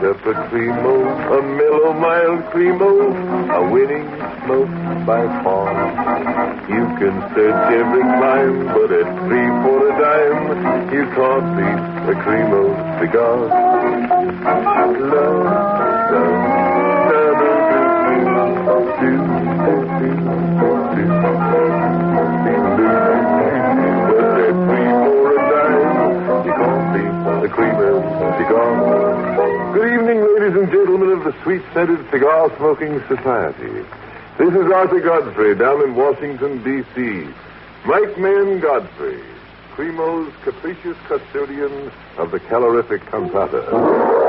up a Cremo, a mellow, mild Cremo, a winning smoke by far. You can search every clime, but at 3 for a dime, you can't beat a Cremo cigar. Love, Good evening, ladies and gentlemen of the Sweet-Scented Cigar-Smoking Society. This is Arthur Godfrey down in Washington, D.C. Mike Mann Godfrey, Cremo's capricious custodian of the calorific cantata.